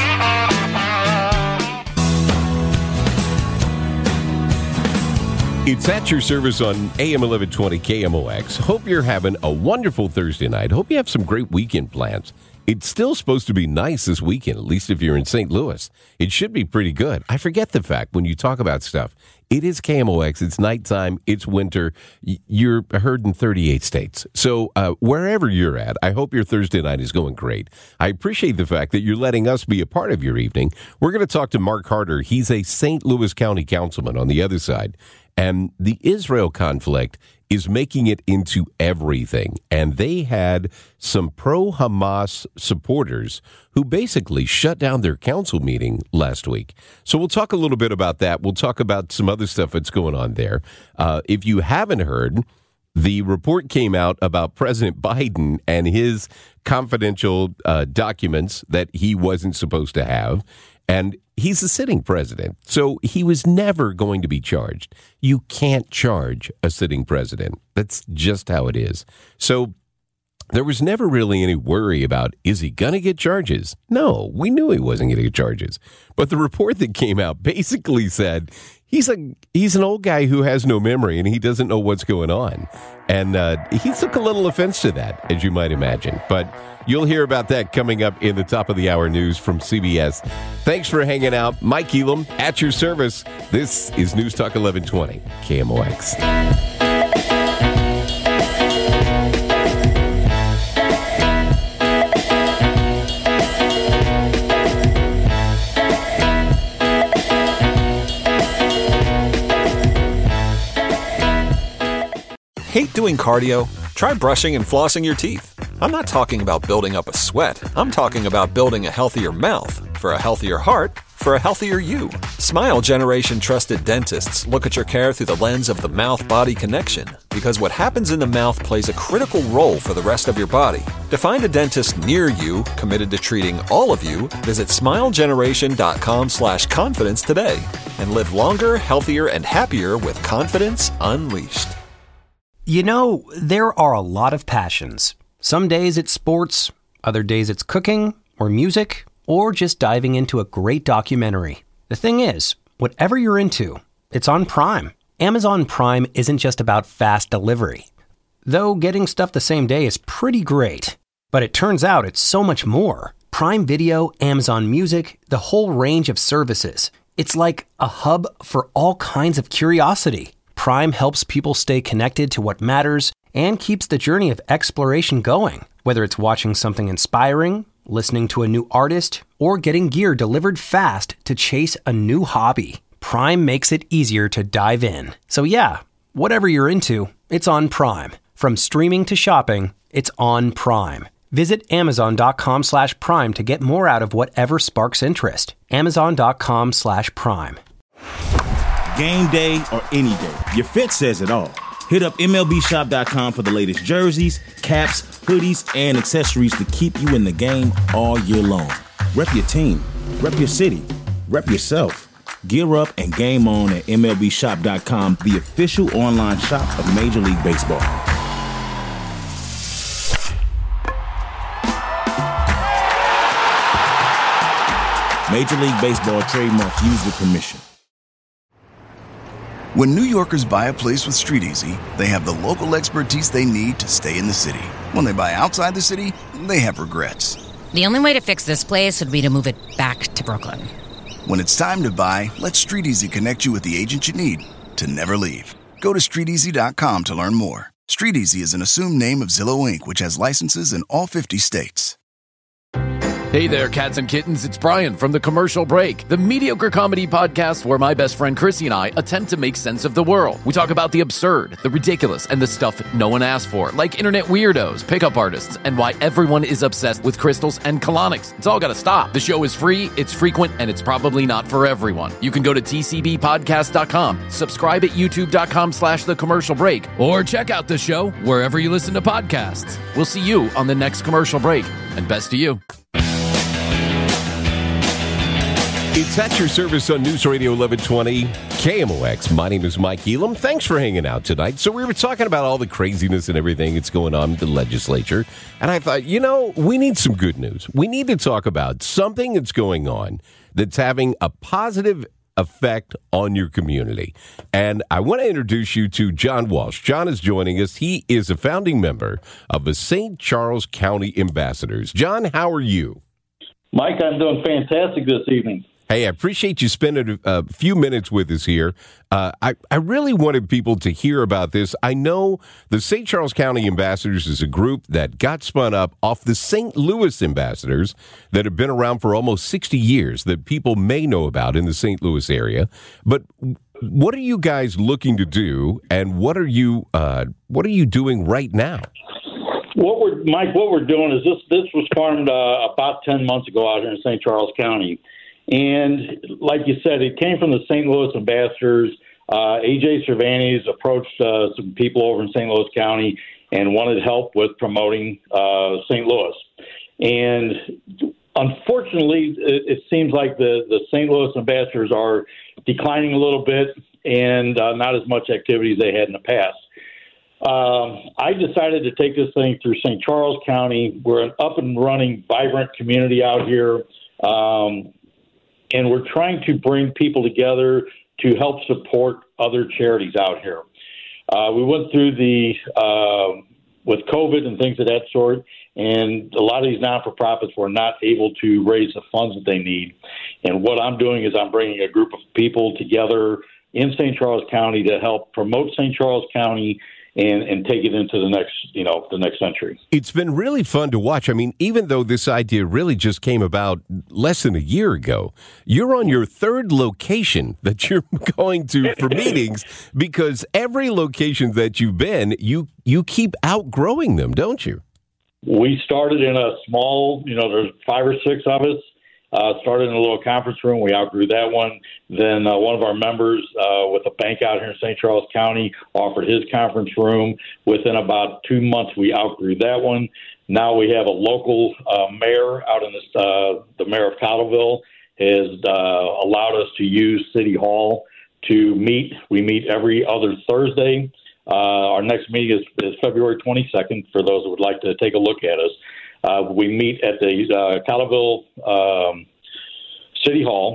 It's at your service on A M eleven twenty K M O X. Hope you're having a wonderful Thursday night. Hope you have some great weekend plans. It's still supposed to be nice this weekend, at least if you're in Saint Louis. It should be pretty good. I forget the fact when you talk about stuff. It is K M O X. It's nighttime. It's winter. You're heard in thirty-eight states. So uh, wherever you're at, I hope your Thursday night is going great. I appreciate the fact that you're letting us be a part of your evening. We're going to talk to Mark Harder. He's a Saint Louis County councilman on the other side. And the Israel conflict is making it into everything. And they had some pro-Hamas supporters who basically shut down their council meeting last week. So we'll talk a little bit about that. We'll talk about some other stuff that's going on there. Uh, if you haven't heard, the report came out about President Biden and his confidential uh, documents that he wasn't supposed to have. And he's a sitting president, so he was never going to be charged. You can't charge a sitting president. That's just how it is. So there was never really any worry about, is he going to get charges? No, we knew he wasn't going to get charges. But the report that came out basically said he's a he's an old guy who has no memory and he doesn't know what's going on. And uh, he took a little offense to that, as you might imagine. But you'll hear about that coming up in the top of the hour news from C B S. Thanks for hanging out. Mike Elam at your service. This is News Talk eleven twenty K M O X. Hate doing cardio? Try brushing and flossing your teeth. I'm not talking about building up a sweat. I'm talking about building a healthier mouth. For a healthier heart, for a healthier you. Smile Generation trusted dentists look at your care through the lens of the mouth-body connection, because what happens in the mouth plays a critical role for the rest of your body. To find a dentist near you committed to treating all of you, visit smilegeneration.com slash confidence today and live longer, healthier, and happier with confidence unleashed. You know, there are a lot of passions. Some days it's sports, other days it's cooking or music, or just diving into a great documentary. The thing is, whatever you're into, it's on Prime. Amazon Prime isn't just about fast delivery. Though getting stuff the same day is pretty great. But it turns out it's so much more. Prime Video, Amazon Music, the whole range of services. It's like a hub for all kinds of curiosity. Prime helps people stay connected to what matters and keeps the journey of exploration going. Whether it's watching something inspiring, listening to a new artist, or getting gear delivered fast to chase a new hobby, Prime makes it easier to dive in. So yeah, whatever you're into, it's on Prime. From streaming to shopping, it's on Prime. Visit amazon.com slash prime to get more out of whatever sparks interest. Amazon.com slash prime. Game day or any day, your fit says it all. Hit up M L B shop dot com for the latest jerseys, caps, hoodies, and accessories to keep you in the game all year long. Rep your team, rep your city, rep yourself. Gear up and game on at M L B shop dot com, the official online shop of Major League Baseball. Major League Baseball trademarks used with permission. When New Yorkers buy a place with StreetEasy, they have the local expertise they need to stay in the city. When they buy outside the city, they have regrets. The only way to fix this place would be to move it back to Brooklyn. When it's time to buy, let StreetEasy connect you with the agent you need to never leave. Go to street easy dot com to learn more. StreetEasy is an assumed name of Zillow Incorporated, which has licenses in all fifty states. Hey there, cats and kittens. It's Brian from The Commercial Break, the mediocre comedy podcast where my best friend Chrissy and I attempt to make sense of the world. We talk about the absurd, the ridiculous, and the stuff no one asked for, like internet weirdos, pickup artists, and why everyone is obsessed with crystals and colonics. It's all got to stop. The show is free, it's frequent, and it's probably not for everyone. You can go to T C B podcast dot com, subscribe at youtube dot com slash The Commercial Break, or check out the show wherever you listen to podcasts. We'll see you on the next Commercial Break, and best to you. It's at your service on News Radio eleven twenty K M O X. My name is Mike Elam. Thanks for hanging out tonight. So we were talking about all the craziness and everything that's going on with the legislature. And I thought, you know, we need some good news. We need to talk about something that's going on that's having a positive effect on your community. And I want to introduce you to John Walsh. John is joining us. He is a founding member of the Saint Charles County Ambassadors. John, how are you? Mike, I'm doing fantastic this evening. Hey, I appreciate you spending a, a few minutes with us here. Uh, I, I really wanted people to hear about this. I know the Saint Charles County Ambassadors is a group that got spun up off the Saint Louis Ambassadors that have been around for almost sixty years that people may know about in the Saint Louis area. But what are you guys looking to do, and what are you uh, what are you doing right now? What we're Mike, what we're doing is this. This was formed uh, about ten months ago out here in Saint Charles County. And like you said, it came from the Saint Louis Ambassadors. Uh, A J Cervantes approached uh, some people over in Saint Louis County and wanted help with promoting uh, Saint Louis. And unfortunately, it, it seems like the, the Saint Louis Ambassadors are declining a little bit and uh, not as much activity as they had in the past. Um, I decided to take this thing through Saint Charles County. We're an up and running, vibrant community out here. Um, And we're trying to bring people together to help support other charities out here. Uh, we went through the, uh, with COVID and things of that sort, and a lot of these non-for-profits were not able to raise the funds that they need. And what I'm doing is I'm bringing a group of people together in Saint Charles County to help promote Saint Charles County and, and take it into the next, you know, the next century. It's been really fun to watch. I mean, even though this idea really just came about less than a year ago, you're on your third location that you're going to for meetings, because every location that you've been, you you keep outgrowing them, don't you? We started in a small, you know, there's five or six of us. Uh, started in a little conference room. We outgrew that one. Then uh, one of our members uh, with a bank out here in Saint Charles County offered his conference room. Within about two months, we outgrew that one. Now we have a local uh, mayor out in this, uh, the mayor of Cottleville has uh, allowed us to use City Hall to meet. We meet every other Thursday. Uh, our next meeting is, is February twenty-second for those who would like to take a look at us. Uh, we meet at the uh, Cottleville um, City Hall,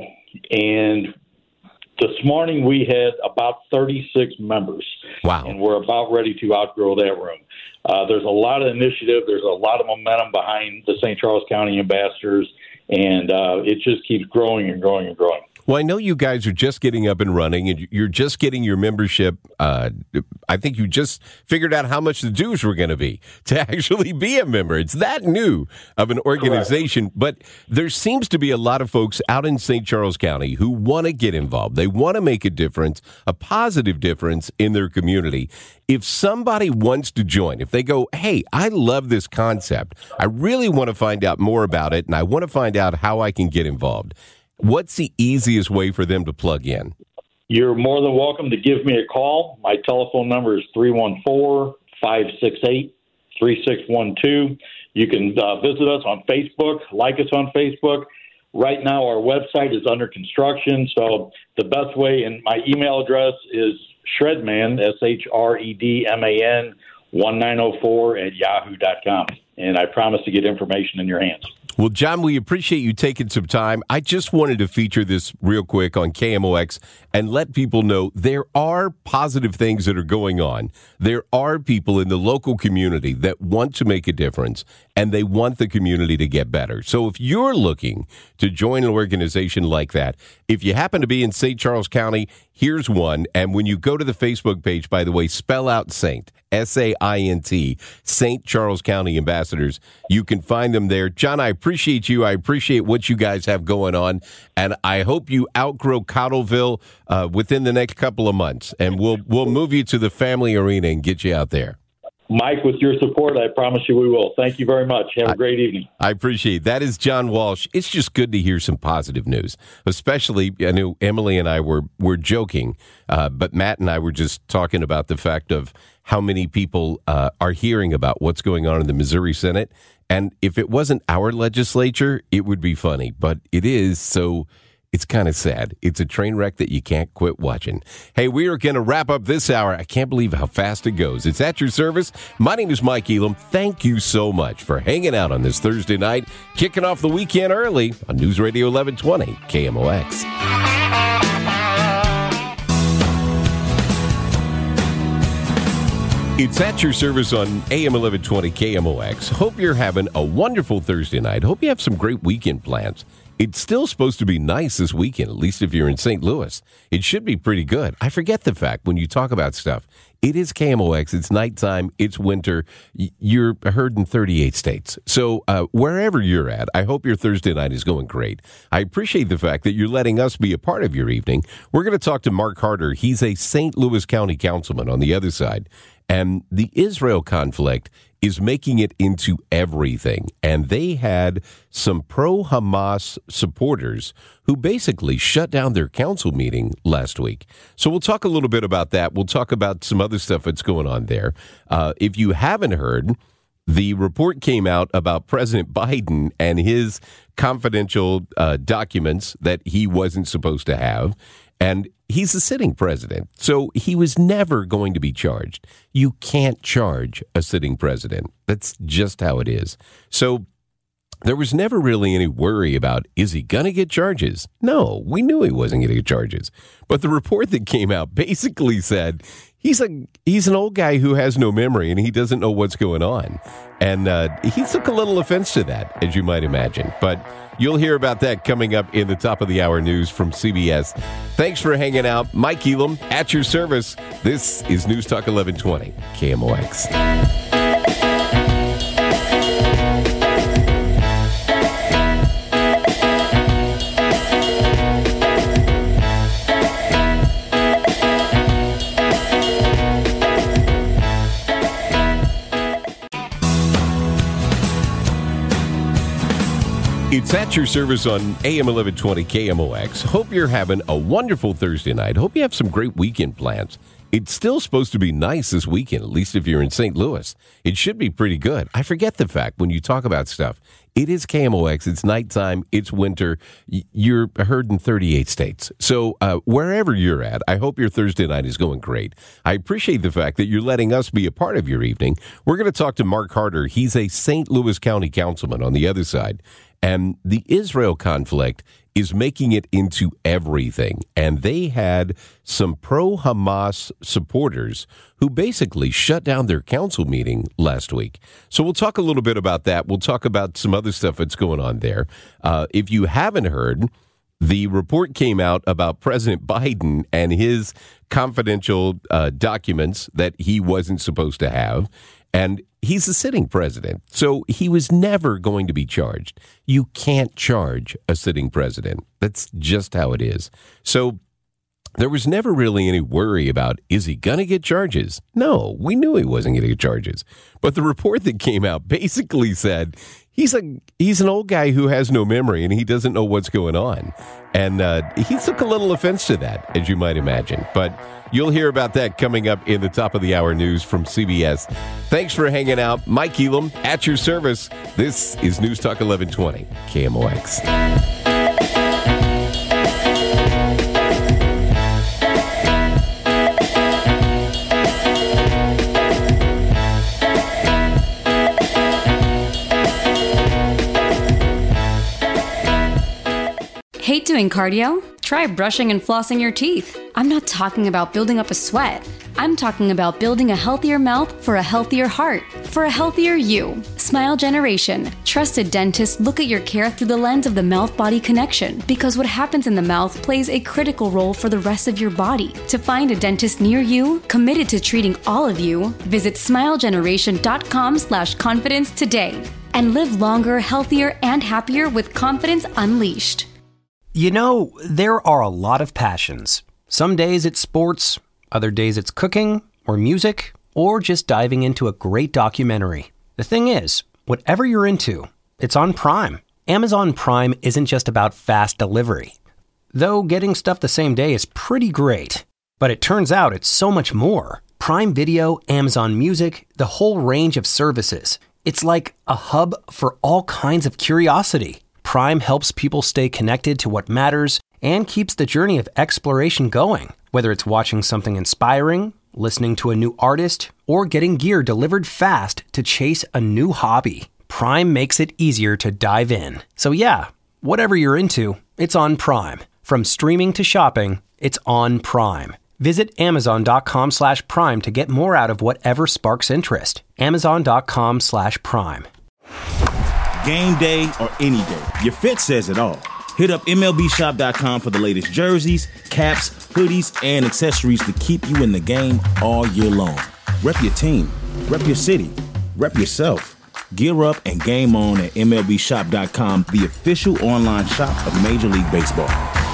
and this morning we had about thirty-six members. Wow. And we're about ready to outgrow that room. Uh, there's a lot of initiative. There's a lot of momentum behind the Saint Charles County Ambassadors, and uh, it just keeps growing and growing and growing. Well, I know you guys are just getting up and running, and you're just getting your membership. Uh, I think you just figured out how much the dues were going to be to actually be a member. It's that new of an organization. Correct. But there seems to be a lot of folks out in Saint Charles County who want to get involved. They want to make a difference, a positive difference in their community. If somebody wants to join, if they go, hey, I love this concept, I really want to find out more about it, and I want to find out how I can get involved, what's the easiest way for them to plug in? You're more than welcome to give me a call. My telephone number is three one four, five six eight, three six one two. You can uh, visit us on Facebook, like us on Facebook. Right now, our website is under construction, so the best way, and my email address is shredman, S H R E D M A N, one nine zero four at yahoo dot com. And I promise to get information in your hands. Well, John, we appreciate you taking some time. I just wanted to feature this real quick on K M O X and let people know there are positive things that are going on. There are people in the local community that want to make a difference, and they want the community to get better. So if you're looking to join an organization like that, if you happen to be in Saint Charles County, here's one. And when you go to the Facebook page, by the way, spell out Saint, S A I N T, Saint Charles County Ambassadors. You can find them there. John, I appreciate you. I appreciate what you guys have going on, and I hope you outgrow Cottleville uh, within the next couple of months, and we'll we'll move you to the family arena and get you out there. Mike, with your support, I promise you we will. Thank you very much. Have a great evening. I appreciate it. That is John Walsh. It's just good to hear some positive news, especially, I know Emily and I were, were joking, uh, but Matt and I were just talking about the fact of how many people uh, are hearing about what's going on in the Missouri Senate. And if it wasn't our legislature, it would be funny, but it is. So It's kind of sad. It's a train wreck that you can't quit watching. Hey, we are going to wrap up this hour. I can't believe how fast it goes. It's at your service. My name is Mike Elam. Thank you so much for hanging out on this Thursday night, kicking off the weekend early on News Radio eleven twenty K M O X. It's at your service on A M eleven twenty K M O X. Hope you're having a wonderful Thursday night. Hope you have some great weekend plans. It's still supposed to be nice this weekend, at least if you're in Saint Louis. It should be pretty good. I forget the fact when you talk about stuff. It is K M O X. It's nighttime. It's winter. You're heard in thirty-eight states. So uh, wherever you're at, I hope your Thursday night is going great. I appreciate the fact that you're letting us be a part of your evening. We're going to talk to Mark Harder. He's a Saint Louis County councilman on the other side. And the Israel conflict is making it into everything. And they had some pro-Hamas supporters who basically shut down their council meeting last week. So we'll talk a little bit about that. We'll talk about some other stuff that's going on there. Uh, if you haven't heard, the report came out about President Biden and his confidential uh, documents that he wasn't supposed to have. And he's a sitting president, so he was never going to be charged. You can't charge a sitting president. That's just how it is. So there was never really any worry about, is he going to get charges? No, we knew he wasn't going to get charges. But the report that came out basically said he's a he's an old guy who has no memory and he doesn't know what's going on. And uh, he took a little offense to that, as you might imagine. But you'll hear about that coming up in the top of the hour news from C B S. Thanks for hanging out. Mike Elam at your service. This is News Talk eleven twenty K M O X. It's at your service on A M eleven twenty K M O X. Hope you're having a wonderful Thursday night. Hope you have some great weekend plans. It's still supposed to be nice this weekend, at least if you're in Saint Louis. It should be pretty good. I forget the fact when you talk about stuff. It is K M O X. It's nighttime. It's winter. You're heard in thirty-eight states. So uh, wherever you're at, I hope your Thursday night is going great. I appreciate the fact that you're letting us be a part of your evening. We're going to talk to Mark Harder. He's a Saint Louis County councilman on the other side. And the Israel conflict is making it into everything. And they had some pro-Hamas supporters who basically shut down their council meeting last week. So we'll talk a little bit about that. We'll talk about some other stuff that's going on there. Uh, if you haven't heard, the report came out about President Biden and his confidential uh, documents that he wasn't supposed to have. And he's a sitting president, so he was never going to be charged. You can't charge a sitting president. That's just how it is. So there was never really any worry about, is he going to get charges? No, we knew he wasn't going to get charges. But the report that came out basically said he's a he's an old guy who has no memory and he doesn't know what's going on. And uh, he took a little offense to that, as you might imagine. But you'll hear about that coming up in the top of the hour news from C B S. Thanks for hanging out. Mike Elam at your service. This is News Talk eleven twenty K M O X. Hate doing cardio? Try brushing and flossing your teeth. I'm not talking about building up a sweat. I'm talking about building a healthier mouth for a healthier heart, for a healthier you. Smile Generation. Trusted dentists look at your care through the lens of the mouth-body connection because what happens in the mouth plays a critical role for the rest of your body. To find a dentist near you, committed to treating all of you, visit smilegeneration.com slash confidence today and live longer, healthier, and happier with confidence unleashed. You know, there are a lot of passions. Some days it's sports, other days it's cooking, or music, or just diving into a great documentary. The thing is, whatever you're into, it's on Prime. Amazon Prime isn't just about fast delivery. Though getting stuff the same day is pretty great. But it turns out it's so much more. Prime Video, Amazon Music, the whole range of services. It's like a hub for all kinds of curiosity. Prime helps people stay connected to what matters and keeps the journey of exploration going. Whether it's watching something inspiring, listening to a new artist, or getting gear delivered fast to chase a new hobby, Prime makes it easier to dive in. So yeah, whatever you're into, it's on Prime. From streaming to shopping, it's on Prime. Visit Amazon.com slash Prime to get more out of whatever sparks interest. Amazon.com slash Prime. Game day or any day, your fit says it all. Hit up M L B Shop dot com for the latest jerseys, caps, hoodies, and accessories to keep you in the game all year long. Rep your team, rep your city, rep yourself. Gear up and game on at M L B Shop dot com, the official online shop of Major League Baseball.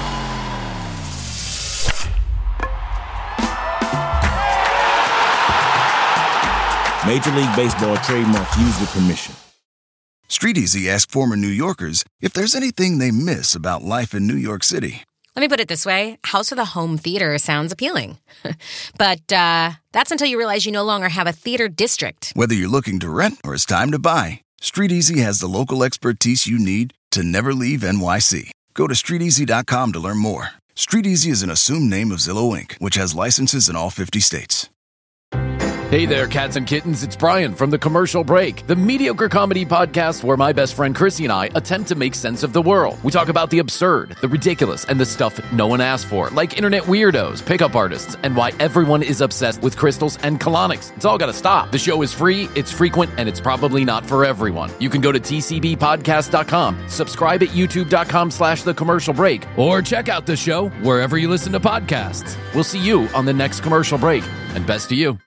Major League Baseball trademarks used with permission. StreetEasy asked former New Yorkers if there's anything they miss about life in New York City. Let me put it this way. House with a home theater sounds appealing. But uh, that's until you realize you no longer have a theater district. Whether you're looking to rent or it's time to buy, StreetEasy has the local expertise you need to never leave N Y C. Go to street easy dot com to learn more. StreetEasy is an assumed name of Zillow Incorporated, which has licenses in all fifty states. Hey there, cats and kittens. It's Brian from The Commercial Break, the mediocre comedy podcast where my best friend Chrissy and I attempt to make sense of the world. We talk about the absurd, the ridiculous, and the stuff no one asked for, like internet weirdos, pickup artists, and why everyone is obsessed with crystals and colonics. It's all got to stop. The show is free, it's frequent, and it's probably not for everyone. You can go to T C B podcast dot com, subscribe at youtube dot com slash The Commercial Break, or check out the show wherever you listen to podcasts. We'll see you on the next Commercial Break, and best to you.